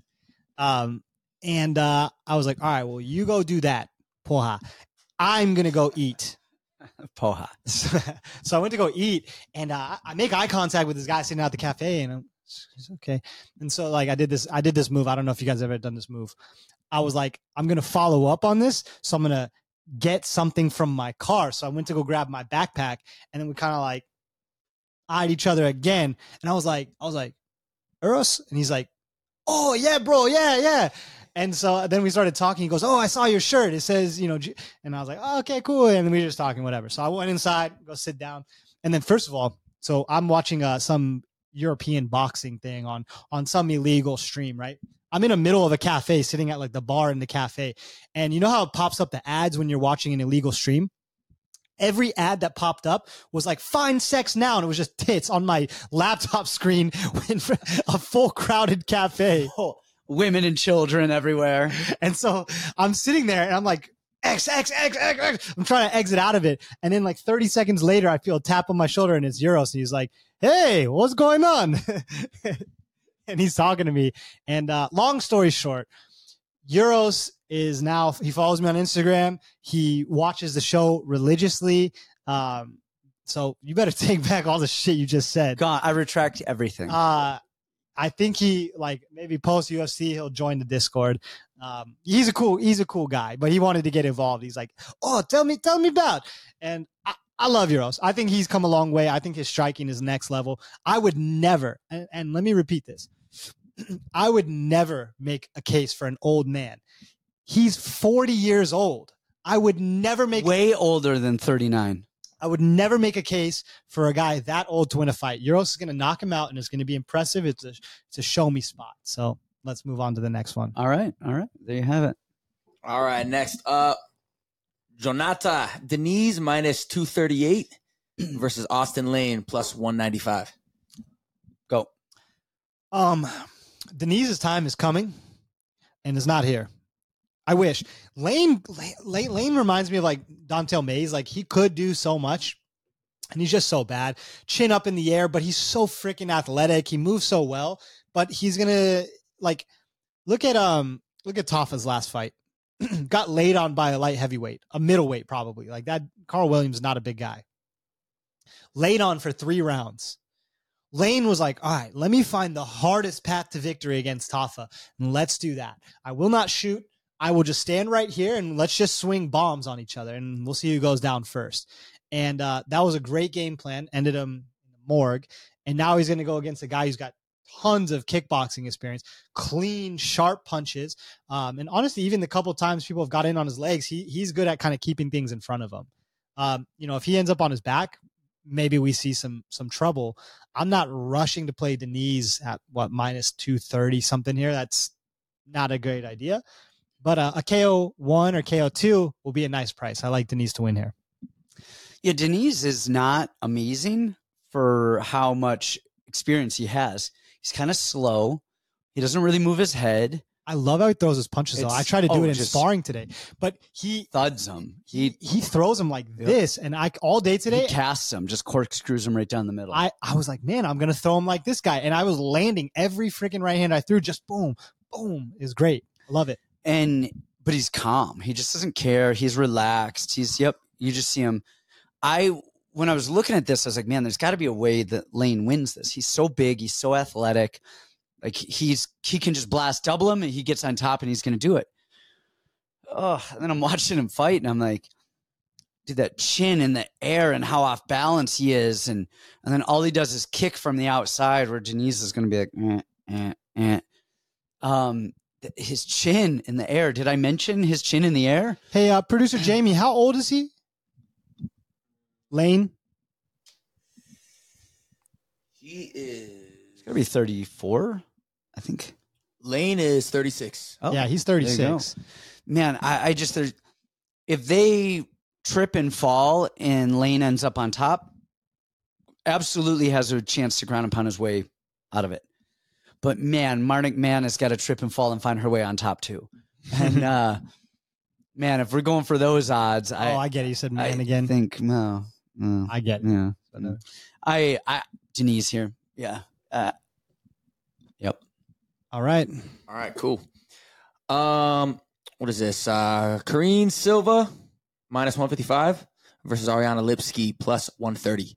And I was like, all right, well, you go do that, porra. I'm gonna go eat. Poha. So I went to go eat, and I make eye contact with this guy sitting out the cafe, and he's okay. And so like I did this move. I don't know if you guys have ever done this move. I was like, I'm gonna follow up on this, so I'm gonna get something from my car. So I went to go grab my backpack, and then we kind of like eyed each other again. And I was like, Uros? And he's like, oh yeah, bro, yeah. And so then we started talking. He goes, oh, I saw your shirt. It says, and I was like, oh, okay, cool. And then we were just talking, whatever. So I went inside, go sit down. And then first of all, so I'm watching some European boxing thing on some illegal stream, right? I'm in the middle of a cafe sitting at like the bar in the cafe. And you know how it pops up the ads when you're watching an illegal stream? Every ad that popped up was like, find sex now. And it was just tits on my laptop screen in a full crowded cafe. Oh, women and children everywhere. And so I'm sitting there and I'm like, X. I'm trying to exit out of it. And then like 30 seconds later, I feel a tap on my shoulder and it's Uros. And he's like, hey, what's going on? And he's talking to me. And long story short, Uros is now, he follows me on Instagram. He watches the show religiously. So you better take back all the shit you just said. God, I retract everything. I think he maybe post UFC, he'll join the Discord. He's a cool guy, but he wanted to get involved. He's like, oh, tell me about. And I love Uros. I think he's come a long way. I think his striking is next level. I would never, and let me repeat this. I would never make a case for an old man. He's 40 years old. I would never make way older than 39. I would never make a case for a guy that old to win a fight. Uros is going to knock him out, and it's going to be impressive. It's a show me spot. So let's move on to the next one. All right. There you have it. All right. Next up, Jonata Denise minus 238 versus Austin Lane plus 195. Go. Denise's time is coming and is not here. I wish. Lane reminds me of like Dontel Mays. Like he could do so much and he's just so bad. Chin up in the air, but he's so freaking athletic. He moves so well, but he's going to like, look at Tafa's last fight. Got laid on by a light heavyweight, a middleweight probably. Like that, Carl Williams is not a big guy. Laid on for 3 rounds. Lane was like, all right, let me find the hardest path to victory against Tafa, and let's do that. I will not shoot. I will just stand right here, and let's just swing bombs on each other, and we'll see who goes down first. And that was a great game plan. Ended him in the morgue, and now he's going to go against a guy who's got tons of kickboxing experience, clean, sharp punches. And honestly, even the couple of times people have got in on his legs, he's good at kind of keeping things in front of him. If he ends up on his back, maybe we see some trouble. I'm not rushing to play Denise at minus 230 something here. That's not a great idea. But a KO1 or KO2 will be a nice price. I like Denise to win here. Yeah, Denise is not amazing for how much experience he has. He's kind of slow. He doesn't really move his head. I love how he throws his punches, though. I try to do it in sparring today, but he thuds them. He throws them like this, and all day today he casts them, just corkscrews them right down the middle. I was like, man, I'm gonna throw him like this guy, and I was landing every freaking right hand I threw, just boom, boom, is great. I love it. But he's calm. He just doesn't care. He's relaxed. You just see him. When I was looking at this, I was like, man, there's got to be a way that Lane wins this. He's so big. He's so athletic. Like he can just blast double him and he gets on top and he's going to do it. Oh, and then I'm watching him fight and I'm like, dude, that chin in the air and how off balance he is. And then all he does is kick from the outside where Denise is going to be like, his chin in the air. Did I mention his chin in the air? Hey, producer Jamie, how old is he? Lane? He is. He's got to be 34, I think. Lane is 36. Oh, yeah, he's 36. Man, I just, if they trip and fall and Lane ends up on top, absolutely has a chance to ground and pound his way out of it. But man, Marnik Man has got to trip and fall and find her way on top too. And man, if we're going for those odds, I get it. You said man again. I think no. I get it. Yeah. I Denise here. Yeah. Yep. All right, Cool. What is this? Karine Silva minus 155 versus Ariana Lipski plus 130.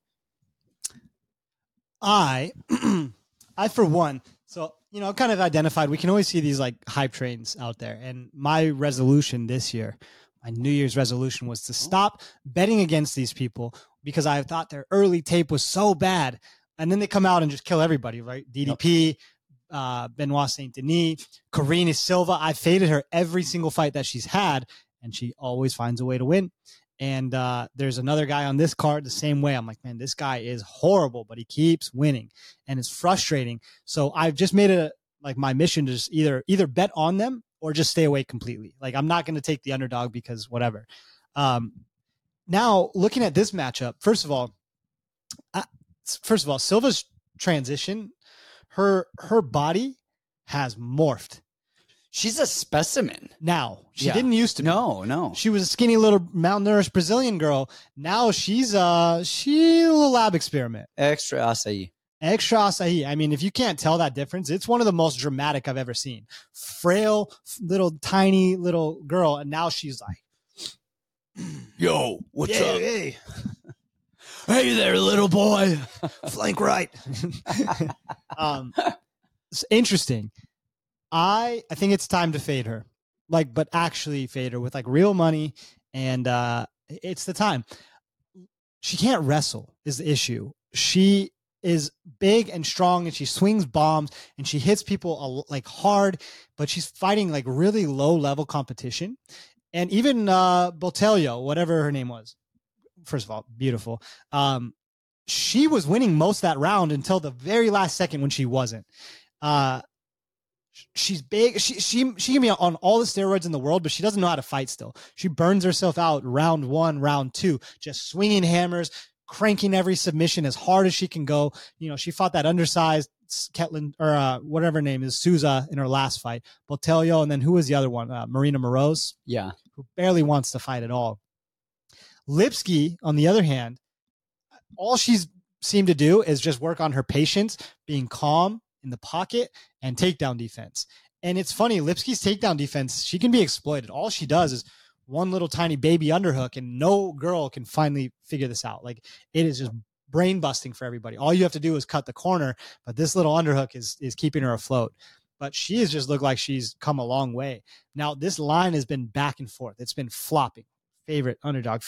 I for one, so kind of identified. We can always see these like hype trains out there, and my resolution this year, my New Year's resolution, was to stop betting against these people because I thought their early tape was so bad, and then they come out and just kill everybody, right? DDP, Benoit Saint Denis, Karine Silva. I faded her every single fight that she's had, and she always finds a way to win. And there's another guy on this card the same way. I'm like, man, this guy is horrible, but he keeps winning, and it's frustrating. So I've just made it like my mission to just either bet on them or just stay away completely. Like I'm not going to take the underdog because whatever. Now looking at this matchup, first of all, Silva's transition, her body has morphed. She's a specimen. Now, she didn't used to be. No. She was a skinny little malnourished Brazilian girl. Now she's a little lab experiment. Extra acai. I mean, if you can't tell that difference, it's one of the most dramatic I've ever seen. Frail, tiny little girl, and now she's like, yo, what's up? Hey. Hey there, little boy. Flank right. It's interesting. I think it's time to fade her, but actually fade her with real money, and it's the time. She can't wrestle is the issue. She is big and strong, and she swings bombs, and she hits people hard, but she's fighting really low level competition. And even Botelho, whatever her name was, first of all, beautiful. She was winning most of that round until the very last second when she wasn't. She's big. She can be on all the steroids in the world, but she doesn't know how to fight still. She burns herself out round 1, round 2, just swinging hammers, cranking every submission as hard as she can go. You know, she fought that undersized Ketlin or whatever her name is, Souza, in her last fight. Botelho, and then who was the other one? Marina Moroz. Yeah. Who barely wants to fight at all. Lipski, on the other hand, all she's seemed to do is just work on her patience, being calm in the pocket, and takedown defense. And it's funny, Lipski's takedown defense, she can be exploited. All she does is one little tiny baby underhook, and no girl can finally figure this out. Like, it is just brain busting for everybody. All you have to do is cut the corner, but this little underhook is keeping her afloat. But she has just looked like she's come a long way. Now, this line has been back and forth. It's been flopping. Favorite underdog.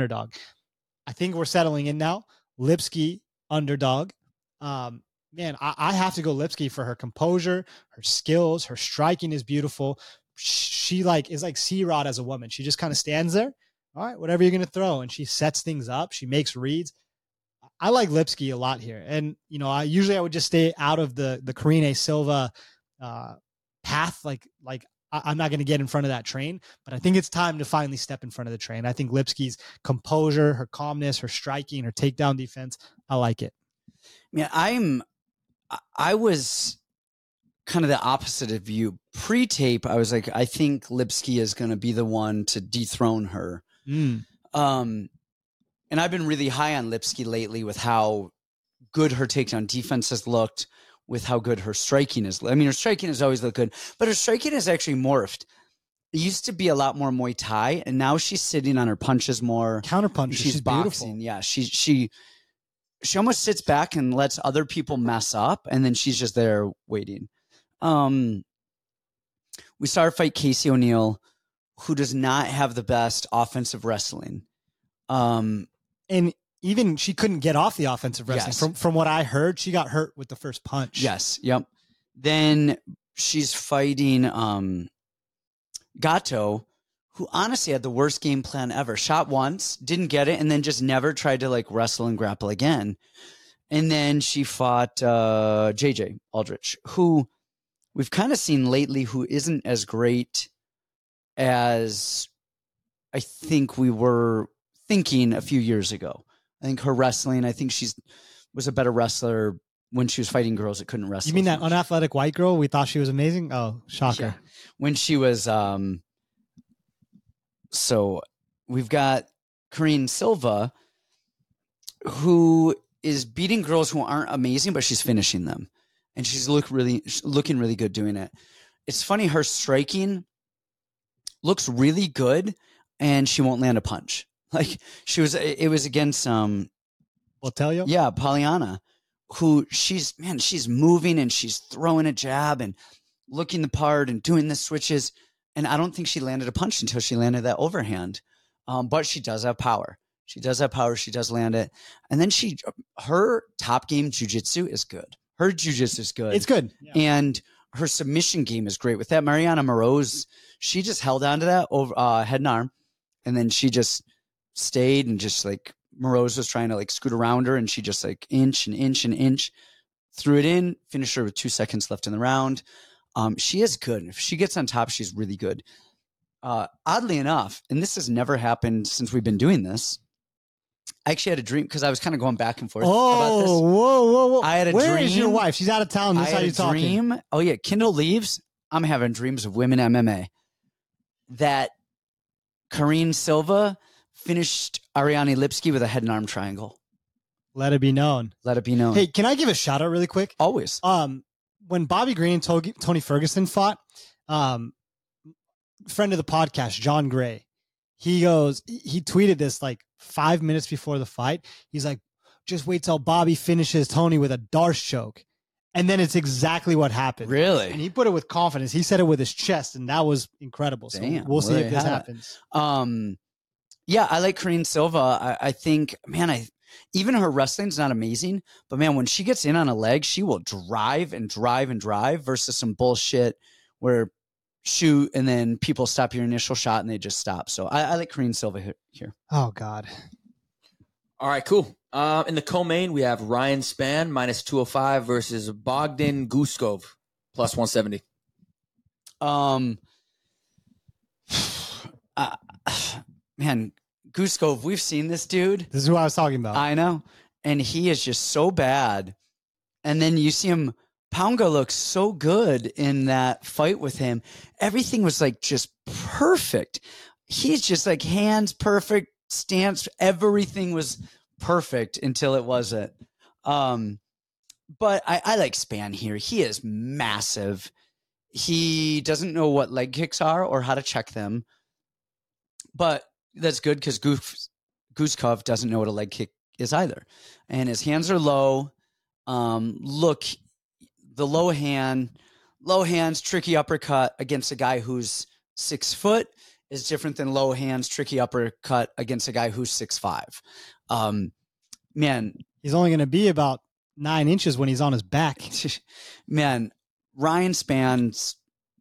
I think we're settling in now. Lipski, underdog. Man, I have to go Lipski for her composure, her skills, her striking is beautiful. She is like C-Rod as a woman. She just kind of stands there. All right, whatever you're going to throw. And she sets things up. She makes reads. I like Lipski a lot here. And, you know, I would just stay out of the Karine Silva path. Like I'm not going to get in front of that train, but I think it's time to finally step in front of the train. I think Lipski's composure, her calmness, her striking, her takedown defense, I like it. Yeah, I was kind of the opposite of you. Pre-tape, I was like, I think Lipski is going to be the one to dethrone her. And I've been really high on Lipski lately with how good her takedown defense has looked, with how good her striking is. I mean, her striking has always looked good, but her striking has actually morphed. It used to be a lot more Muay Thai, and now she's sitting on her punches more. Counter punches. She's boxing. Beautiful. Yeah, she almost sits back and lets other people mess up, and then she's just there waiting. We saw her fight Casey O'Neill, who does not have the best offensive wrestling. And even she couldn't get off the offensive wrestling. Yes. From what I heard, she got hurt with the first punch. Yes. Yep. Then she's fighting Gato, who honestly had the worst game plan ever. Shot once, didn't get it, and then just never tried to like wrestle and grapple again. And then she fought JJ Aldrich, who we've kind of seen lately, who isn't as great as I think we were thinking a few years ago. I think her wrestling, I think was a better wrestler when she was fighting girls that couldn't wrestle. You mean that unathletic white girl? We thought she was amazing? Oh, shocker. Yeah. When she was... So we've got Karine Silva, who is beating girls who aren't amazing, but she's finishing them. And she's looking really good doing it. It's funny, her striking looks really good, and she won't land a punch. Like it was against Botelho? Yeah, Polyana, who she's moving and she's throwing a jab and looking the part and doing the switches. And I don't think she landed a punch until she landed that overhand. But she does have power. She does land it. And then her top game jiu-jitsu is good. Her jiu-jitsu is good. It's good. Yeah. And her submission game is great. With that Mariana Moroz, she just held on to that over head and arm. And then she just stayed, and just like Moroz was trying to like scoot around her, and she just like inch, threw it in, finished her with 2 seconds left in the round. She is good. If she gets on top, she's really good. Oddly enough, and this has never happened since we've been doing this, I actually had a dream, because I was kind of going back and forth about this. Whoa. I had a Where dream. is your wife? She's out of town. This is how you're talking. Dream. Oh, yeah. Kindle leaves. I'm having dreams of women MMA. That Karine Silva finished Ariane Lipski with a head and arm triangle. Let it be known. Hey, can I give a shout out really quick? Always. When Bobby Green and Tony Ferguson fought, friend of the podcast, John Gray, he tweeted this like 5 minutes before the fight. He's like, just wait till Bobby finishes Tony with a Darce choke. And then it's exactly what happened. Really? And he put it with confidence. He said it with his chest, and that was incredible. So we'll see if this happens. Yeah, I like Karine Silva. I think, man, even her wrestling's not amazing, but man, when she gets in on a leg, she will drive versus some bullshit where shoot and then people stop your initial shot and they just stop. So I like Karine Silva here. Oh, God. All right, cool. In the co-main, we have Ryan Spann -205 versus Bogdan Guskov +170. Man, Guskov, we've seen this dude. This is who I was talking about. I know. And he is just so bad. And then you see him, Pounga looks so good in that fight with him. Everything was like just perfect. He's just like hands perfect, stance, everything was perfect until it wasn't. But I like Spann here. He is massive. He doesn't know what leg kicks are or how to check them. But that's good because Guskov doesn't know what a leg kick is either. And his hands are low. Look, the low hands, tricky uppercut against a guy who's 6 foot is different than low hands, tricky uppercut against a guy who's 6'5". Man, he's only going to be about 9 inches when he's on his back. Man, Ryan Spann's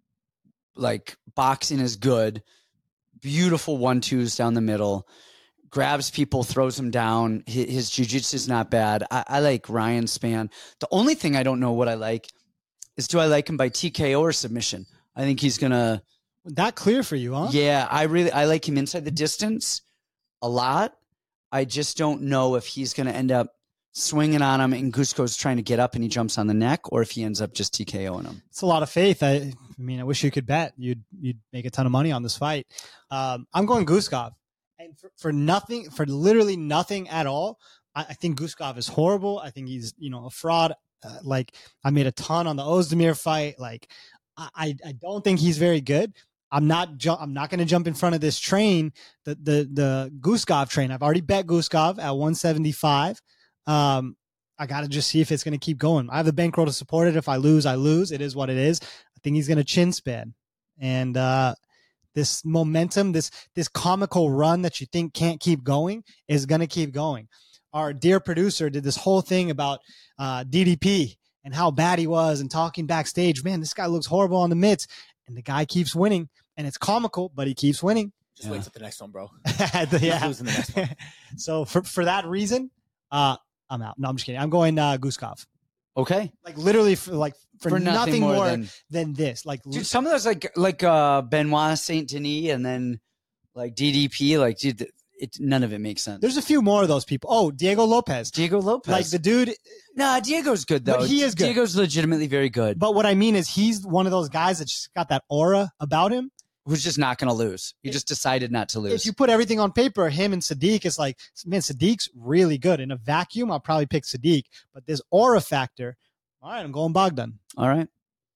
like boxing is good. Beautiful 1-2s down the middle. Grabs people, throws them down. His jiu-jitsu is not bad. I like Ryan Spann. The only thing I don't know what I like is, do I like him by TKO or submission? I think he's going to... That clear for you, huh? Yeah, I like him inside the distance a lot. I just don't know if he's going to end up swinging on him and Guskov's trying to get up and he jumps on the neck, or if he ends up just TKOing him. It's a lot of faith. I mean, I wish you could bet. You'd make a ton of money on this fight. I'm going Guskov. And for nothing, for literally nothing at all, I think Guskov is horrible. I think he's, a fraud. Like, I made a ton on the Ozdemir fight. Like, I don't think he's very good. I'm not going to jump in front of this train, the Guskov train. I've already bet Guskov at 175. I got to just see if it's going to keep going. I have the bankroll to support it. If I lose, I lose. It is what it is. I think he's going to chin span. And this momentum, this comical run that you think can't keep going is going to keep going. Our dear producer did this whole thing about DDP and how bad he was and talking backstage. Man, this guy looks horrible on the mitts. And the guy keeps winning. And it's comical, but he keeps winning. Just wait till the next one, bro. Yeah. Losing the next one. So for that reason, I'm out. No, I'm just kidding. I'm going Guskov. Okay. Like literally for nothing more than this. Like, dude, some of those like Benoit Saint Denis and then like DDP, like dude, none of it makes sense. There's a few more of those people. Oh, Diego Lopez. Like the dude. Nah, Diego's good though. But he is good. Diego's legitimately very good. But what I mean is he's one of those guys that just got that aura about him. Who's just not going to lose. He just decided not to lose. If you put everything on paper, him and Sadiq, it's like, man, Sadiq's really good. In a vacuum, I'll probably pick Sadiq. But this aura factor, all right, I'm going Bogdan. All right.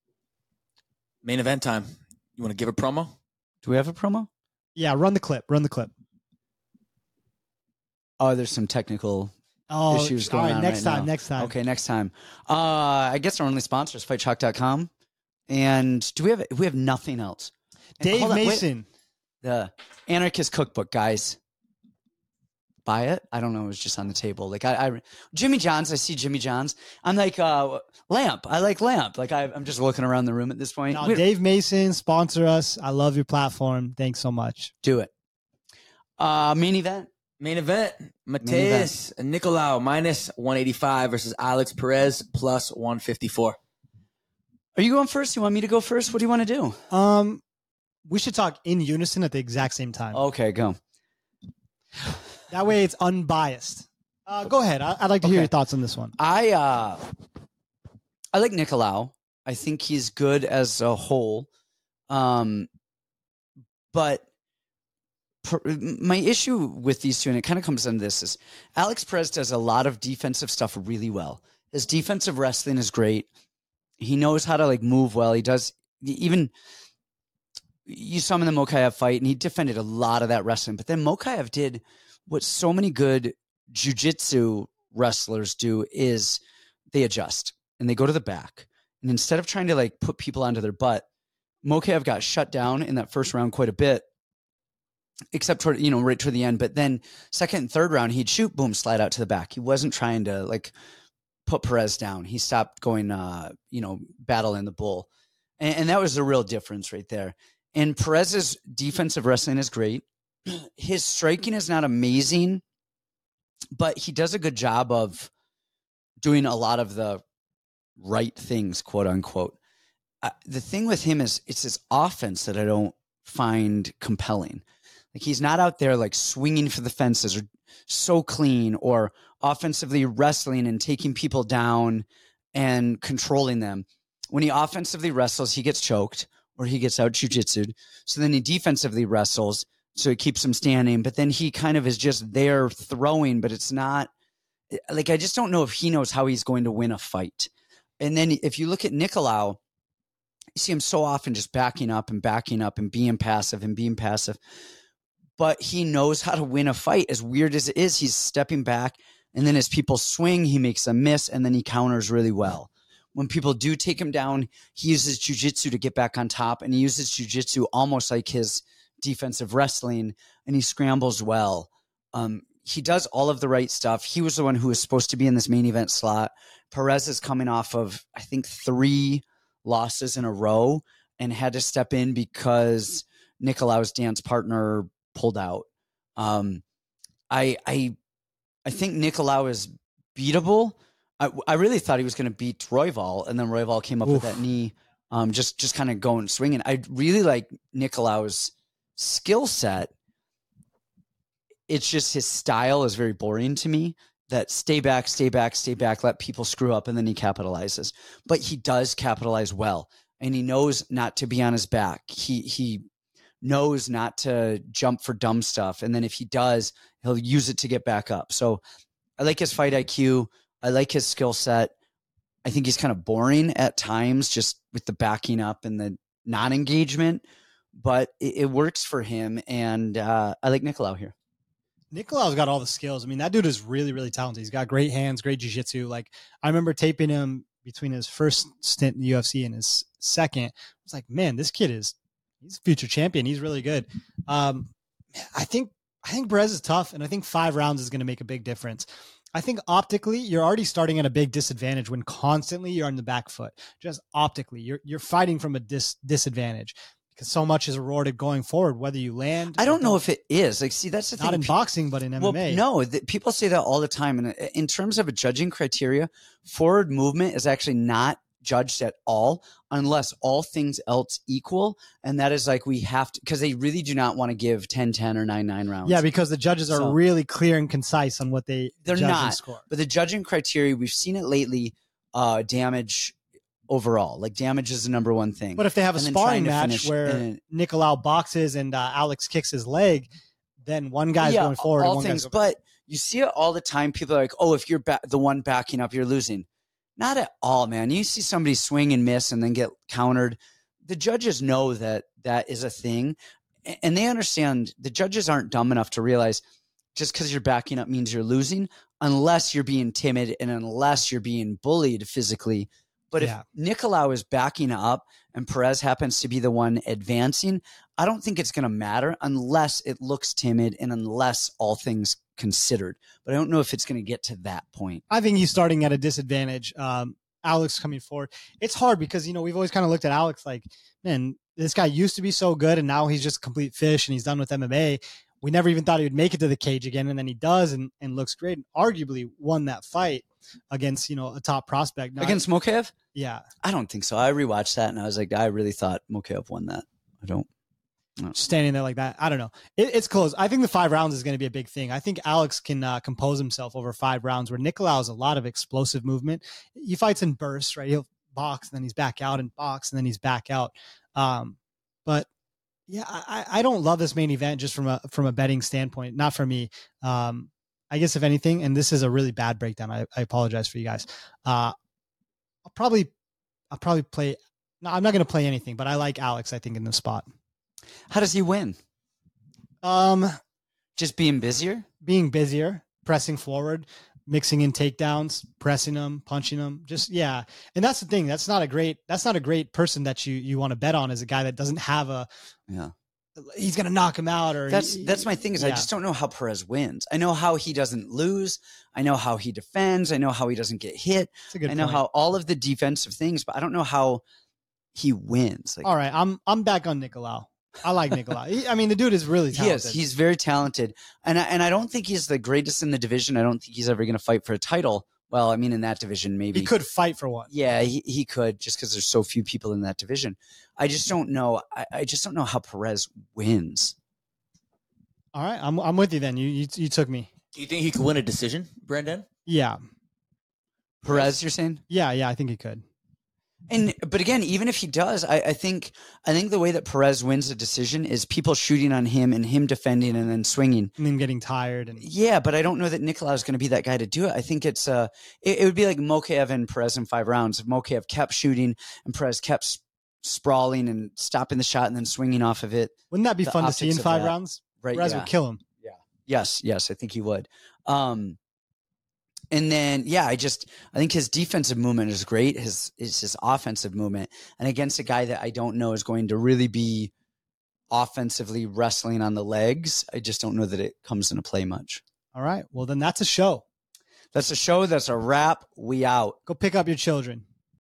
Main event time. You want to give a promo? Do we have a promo? Yeah, run the clip. Oh, there's some technical issues going on next right time. now. Next time. Okay, next time. I guess our only sponsor is FightShock.com. And we have nothing else? Dave Mason. The Anarchist Cookbook, guys. Buy it? I don't know. It was just on the table. Like Jimmy John's. I see Jimmy John's. I'm like Lamp. I like Lamp. Like I'm just looking around the room at this point. No, Dave Mason, sponsor us. I love your platform. Thanks so much. Do it. Main event. Mateus Nicolau minus 185 versus Alex Perez plus 154. Are you going first? You want me to go first? What do you want to do? We should talk in unison at the exact same time. Okay, go. That way it's unbiased. Go ahead. I'd like to hear your thoughts on this one. I like Nicolau. I think he's good as a whole. But my issue with these two, and it kind of comes down to this, is Alex Perez does a lot of defensive stuff really well. His defensive wrestling is great. He knows how to like move well. He does even. You saw him in the Mokaev fight, and he defended a lot of that wrestling. But then Mokaev did what so many good jiu-jitsu wrestlers do, is they adjust and they go to the back. And instead of trying to like put people onto their butt, Mokaev got shut down in that first round quite a bit, except toward, right toward the end. But then second and third round, he'd shoot, boom, slide out to the back. He wasn't trying to like put Perez down. He stopped going, battle in the bull. And that was the real difference right there. And Perez's defensive wrestling is great. His striking is not amazing, but he does a good job of doing a lot of the right things, quote unquote. the thing with him is it's his offense that I don't find compelling. Like he's not out there like swinging for the fences or so clean or offensively wrestling and taking people down and controlling them. When he offensively wrestles, he gets choked or he gets out jujitsu'd. So then he defensively wrestles, so it keeps him standing. But then he kind of is just there throwing, but it's not like, I just don't know if he knows how he's going to win a fight. And then if you look at Nicolau, you see him so often just backing up and being passive and being passive. But he knows how to win a fight. As weird as it is, he's stepping back. And then as people swing, he makes a miss and then he counters really well. When people do take him down, he uses jiu-jitsu to get back on top. And he uses jiu-jitsu almost like his defensive wrestling. And he scrambles well. He does all of the right stuff. He was the one who was supposed to be in this main event slot. Perez is coming off of, I think, 3 losses in a row and had to step in because Nicolau's dance partner pulled out. I think Nicolau is beatable. I really thought he was going to beat Royval, and then Royval came up with that knee, just kind of going swinging. I really like Nicolau's skill set. It's just his style is very boring to me. That stay back, let people screw up, and then he capitalizes. But he does capitalize well, and he knows not to be on his back. He knows not to jump for dumb stuff, and then if he does, he'll use it to get back up. So I like his fight IQ. I like his skill set. I think he's kind of boring at times just with the backing up and the non-engagement, but it works for him, and I like Nicolau here. Nicolau's got all the skills. I mean, that dude is really, really talented. He's got great hands, great jiu-jitsu. Like, I remember taping him between his first stint in the UFC and his second. I was like, man, this kid he's a future champion. He's really good. I think Perez is tough, and I think 5 rounds is going to make a big difference. I think optically, you're already starting at a big disadvantage when constantly you're on the back foot. Just optically, you're fighting from a disadvantage. Because so much is rewarded going forward, whether you land. I don't know if it is. Like, see, that's the thing. Not in boxing, but in MMA. Well, no, people say that all the time. And in terms of a judging criteria, forward movement is actually not judged at all unless all things else equal. And that is like we have to, because they really do not want to give 10-10 or 9-9 rounds. Yeah, because the judges are really clear and concise on what they're judge not. And score. But the judging criteria, we've seen it lately, damage overall. Like damage is the number one thing. But if they have a sparring match where Nicolau boxes and Alex kicks his leg, then one guy's going forward. All and one things. guy's but you see it all the time. People are like, oh, if you're the one backing up, you're losing. Not at all, man. You see somebody swing and miss and then get countered. The judges know that is a thing. And they understand the judges aren't dumb enough to realize just because you're backing up means you're losing unless you're being timid and unless you're being bullied physically. But if Nicolau is backing up and Perez happens to be the one advancing, I don't think it's going to matter unless it looks timid and unless all things considered. But I don't know if it's going to get to that point. I think he's starting at a disadvantage. Alex coming forward. It's hard because, we've always kind of looked at Alex like, man, this guy used to be so good and now he's just a complete fish and he's done with MMA. We never even thought he would make it to the cage again. And then he does and looks great and arguably won that fight against, a top prospect. Against Mokaev? Yeah. I don't think so. I rewatched that and I was like, I really thought Mokaev won that. I don't. Standing there like that. I don't know. It's close. I think the 5 rounds is going to be a big thing. I think Alex can compose himself over 5 rounds where Nicolau has a lot of explosive movement. He fights in bursts, right? He'll box and then he's back out and box and then he's back out. But yeah, I don't love this main event just from a betting standpoint. Not for me. I guess if anything, and this is a really bad breakdown, I apologize for you guys. I'll probably play. No, I'm not going to play anything, but I like Alex, I think, in this spot. How does he win? Just being busier, pressing forward, mixing in takedowns, pressing them, punching them. And that's the thing. That's not a great person that you want to bet on as a guy that doesn't have he's going to knock him out or that's my thing is I just don't know how Perez wins. I know how he doesn't lose. I know how he defends. I know how he doesn't get hit. I know how all of the defensive things, but I don't know how he wins. All right. I'm back on Nicolau. I like Nicolau. The dude is really talented. He is. He's very talented. And I don't think he's the greatest in the division. I don't think he's ever going to fight for a title Well, I mean, in that division, maybe He could fight for one. Yeah, he could, just because there's so few people in that division. I just don't know. I just don't know how Perez wins. All right, I'm with you then. You took me. Do you think he could win a decision, Brendan? Yeah. Perez, you're saying? Yeah, I think he could. But again, even if he does, I think the way that Perez wins a decision is people shooting on him and him defending and then swinging and then getting tired. And yeah, but I don't know that Nicolau is going to be that guy to do it. I think it would be like Mokaev and Perez in 5 rounds. If Mokaev kept shooting and Perez kept sprawling and stopping the shot and then swinging off of it. Wouldn't that be fun to see in 5 rounds? Right, Perez would kill him. Yeah. Yes, I think he would. And then, I think his defensive movement is great. His offensive movement, and against a guy that I don't know is going to really be offensively wrestling on the legs, I just don't know that it comes into play much. All right. Well, then that's a show. That's a show. That's a wrap. We out. Go pick up your children.